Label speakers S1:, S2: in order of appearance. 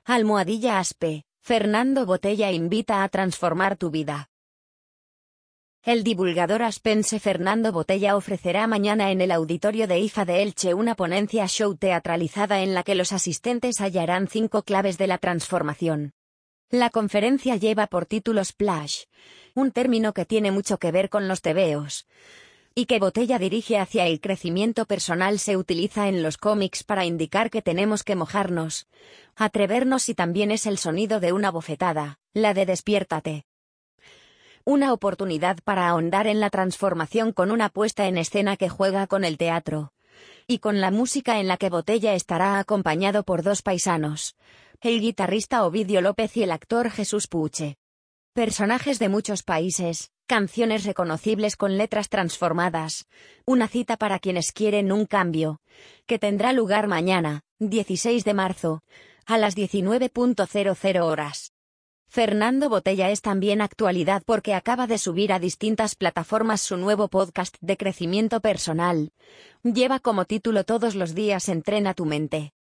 S1: Almohadilla Aspe, Fernando Botella invita a transformar tu vida. El divulgador aspense Fernando Botella ofrecerá mañana en el auditorio de IFA de Elche una ponencia show teatralizada en la que los asistentes hallarán 5 claves de la transformación. La conferencia lleva por título Splash, un término que tiene mucho que ver con los tebeos, y que Botella dirige hacia el crecimiento personal. Se utiliza en los cómics para indicar que tenemos que mojarnos, atrevernos, y también es el sonido de una bofetada, la de despiértate. Una oportunidad para ahondar en la transformación con una puesta en escena que juega con el teatro y con la música, en la que Botella estará acompañado por 2 paisanos, el guitarrista Ovidio López y el actor Jesús Puche. Personajes de muchos países, canciones reconocibles con letras transformadas, una cita para quienes quieren un cambio, que tendrá lugar mañana, 16 de marzo, a las 19:00 horas. Fernando Botella es también actualidad porque acaba de subir a distintas plataformas su nuevo podcast de crecimiento personal. Lleva como título Todos los días entrena tu mente.